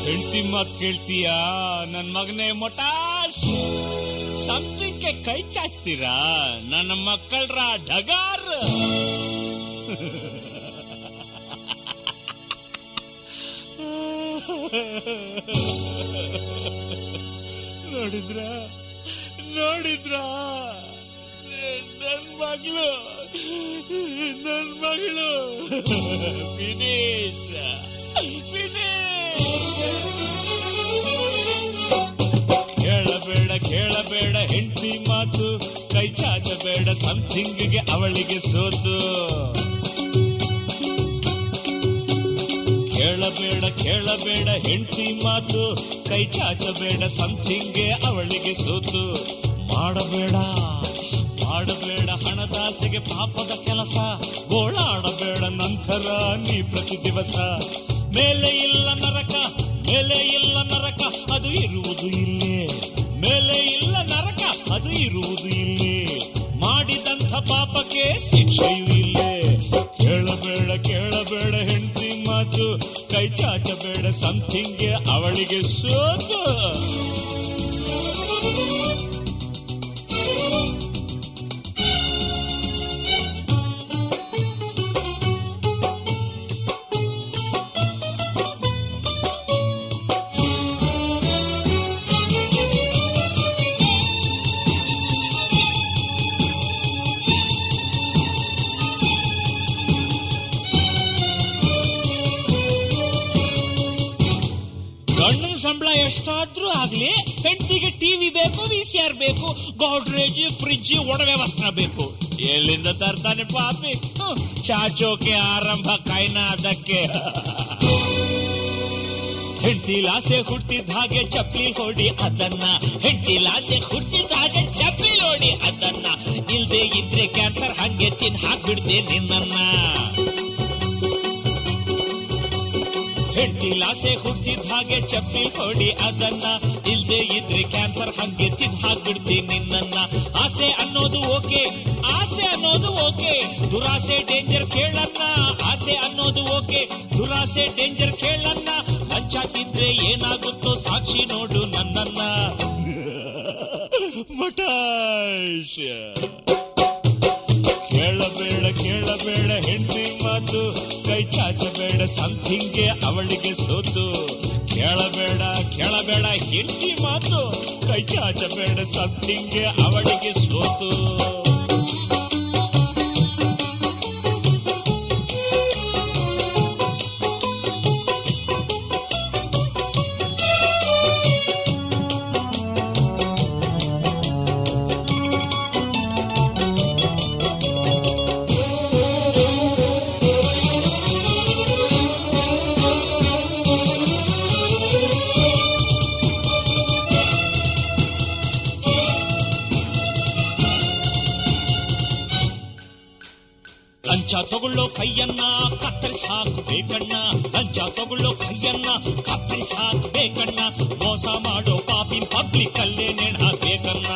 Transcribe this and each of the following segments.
ಹೆಂಡತಿ ಮಾತ್ ಕೇಳ್ತೀಯಾ ನನ್ ಮಗನೇ ಮೊಟಾಶ್? ಸಂತಿಗೆ ಕೈ ಚಾಚ್ತೀರಾ ನನ್ನ ಮಕ್ಕಳ್ರ ಢಗಾರ್? ನೋಡಿದ್ರ ನನ್ ಮಗಳು ಫಿನಿಶ್. ಕೇಳಬೇಡ ಹೆಂಡತಿ ಮಾತು, ಕೈ ಚಾಚಬೇಡ ಸಮಥಿಂಗ್ಗೆ ಅವಳಿಗೆ ಸೋತು. ಕೇಳಬೇಡ ಹೆಂಡತಿ ಮಾತು, ಕೈ ಚಾಚಬೇಡ ಸಮಥಿಂಗ್ಗೆ ಅವಳಿಗೆ ಸೋತು. ಮಾಡಬೇಡ ಹಣದಾಸೆಗೆ ಪಾಪದ ಕೆಲಸ, ಗೋಳಾಡಬೇಡ ನಂತರ ನೀ ಪ್ರತಿ ದಿವಸ. ಮೇಲೆ ಇಲ್ಲ ನರಕ ಅದು ಇರುವುದು ಇಲ್ಲೇ. ಮೇಲೆ ಇಲ್ಲ ನರಕ ಅದು ಇರುವುದು ಇಲ್ಲೇ. ಮಾಡಿದಂಥ ಪಾಪಕ್ಕೆ ಶಿಕ್ಷೆಯೂ ಇಲ್ಲೇ. ಕೇಳಬೇಡ ಹೆಂಡತಿ ಮಾತು, ಕೈ ಚಾಚಬೇಡ ಸಮಥಿಂಗ್ಗೆ ಅವಳಿಗೆ ಸೋತು. ಸಂಬಳ ಎಷ್ಟಾದ್ರೂ ಆಗ್ಲಿ, ಹೆಂಡತಿಗೆ ಟಿವಿ ಬೇಕು, VCR ಬೇಕು, ಗೋಡ್ರೇಜ್, ಫ್ರಿಡ್ಜ್, ಒಡವೆ ವಸ್ತ್ರ ಬೇಕು. ಎಲ್ಲಿಂದ ತರ್ತಾನೆ ಪಾಪಿ? ಚಾಚೋಕೆ ಆರಂಭ ಕೈನ ಅದಕ್ಕೆ. ಹೆಂಡತಿಲಾಸೆ ಹುಟ್ಟಿದ ಹಾಗೆ ಚಪ್ಪಲಿ ಹೊಡಿ ಅದನ್ನ, ಹೆಂಡತಿಲಾಸೆ ಹುಟ್ಟಿದ ಹಾಗೆ ಚಪ್ಪಲಿ ಹೊಡಿ ಅದನ್ನ. ಇಲ್ದೆ ಇದ್ರೆ ಕ್ಯಾನ್ಸರ್ ಹಂಗೆ ತಿನ್ ಹಾಕ್ಬಿಡ್ತೆ ನಿನ್ನನ್ನ. ಹೆಂಡತಿಲಾಸೆ ಹುಟ್ಟಿದ ಹಾಗೆ ಚಪ್ಪಲಿ ಹೊಡಿ ಅದನ್ನ, ಇಲ್ದೆ ಇದ್ರೆ ಕ್ಯಾನ್ಸರ್ ಹಂಗೆ ತಿನ್ ಹಾಕ್ಬಿಡ್ತೀನಿ ನಿನ್ನನ್ನ. ಆಸೆ ಅನ್ನೋದು ಓಕೆ, ದುರಾಸೆ ಡೇಂಜರ್ ಕೇಳನ್ನ. ಆಸೆ ಅನ್ನೋದು ಓಕೆ, ದುರಾಸೆ ಡೇಂಜರ್ ಕೇಳನ್ನ. ಲಂಚ ತಿಂದ್ರೆ ಏನಾಗುತ್ತೋ ಸಾಕ್ಷಿ ನೋಡು ನನ್ನನ್ನ. ಮಟಾಶ್ ಕೇಳಬೇಡ ಹೆಂಡತಿ ಮಾತು, ಕೈ ಚಾಚಬೇಡ ಸಮಥಿಂಗ್ಗೆ ಅವಳಿಗೆ ಸೋತು. ಕೇಳಬೇಡ ಹೆಂಡತಿ ಮಾತು, ಕೈ ಚಾಚಬೇಡ ಸಮಥಿಂಗ್ಗೆ ಅವಳಿಗೆ ಸೋತು. ಲಂಚ ತಗೊಳ್ಳೋ ಕೈಯನ್ನ ಕತ್ತರಿಸಿ ಹಾಕಬೇಕಣ್ಣ, ಲಂಚ ತಗೊಳ್ಳೋ ಕೈಯನ್ನ ಕತ್ತರಿಸಿ ಹಾಕಬೇಕಣ್ಣ. ಮೋಸ ಮಾಡೋ ಪಾಪಿನ ಪಬ್ಲಿಕ್ ಅಲ್ಲೇ ನೇಣು ಹಾಕಬೇಕಣ್ಣ.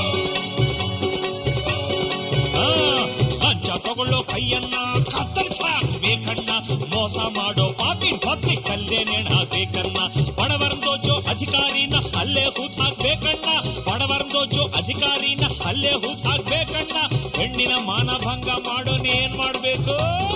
ಲಂಚ ತಗೊಳ್ಳೋ ಕೈಯನ್ನ ಕತ್ತರಿಸಿ ಹಾಕಬೇಕಣ್ಣ. ಮೋಸ ಮಾಡೋ ಪಾಪಿನ ಪಬ್ಲಿಕ್ ಅಲ್ಲೇ ನೇಣು ಹಾಕಬೇಕಣ್ಣ. ಬಡವರಂದೋಜೋ ಅಧಿಕಾರಿನ ಅಲ್ಲೇ ಹೂತ್ ಹಾಕ್ಬೇಕಣ್ಣ. ಬಡವರಂದೋಜೋ ಅಧಿಕಾರಿನ ಅಲ್ಲೇ ಹೂತ್ ಹಾಕ್ಬೇಕಣ್ಣ. ಹೆಣ್ಣಿನ ಮಾನಭಂಗ ಮಾಡೋನ್ ಏನ್ ಮಾಡ್ಬೇಕು?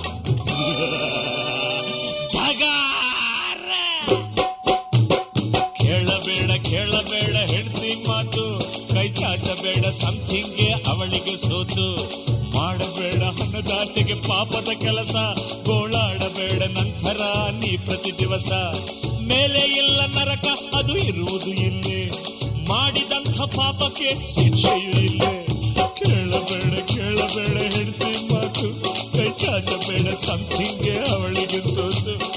ಕೇಳಬೇಡ ಹೆಂಡತಿ ಮಾತು, ಕೈ ಚಾಚಬೇಡ ಸಮಥಿಂಗ್ಗೆ ಅವಳಿಗೆ ಸೋತು. ಮಾಡಬೇಡ ಹಣದಾಸೆಗೆ ಪಾಪದ ಕೆಲಸ, ಗೋಳಾಡಬೇಡ ನಂತರ ನೀ ಪ್ರತಿ ದಿವಸ. ಮೇಲೆ ಇಲ್ಲ ನರಕ ಅದು ಇರುವುದು ಇಲ್ಲೇ. ಮಾಡಿದಂಥ ಪಾಪಕ್ಕೆ ಶಿಕ್ಷೆಯೂ ಇಲ್ಲೇ. ಕೇಳಬೇಡ ಹೆಂಡತಿ ಮಾತು, ಕೈ ಚಾಚಬೇಡ ಸಮಥಿಂಗ್ಗೆ ಅವಳಿಗೆ ಸೋತು.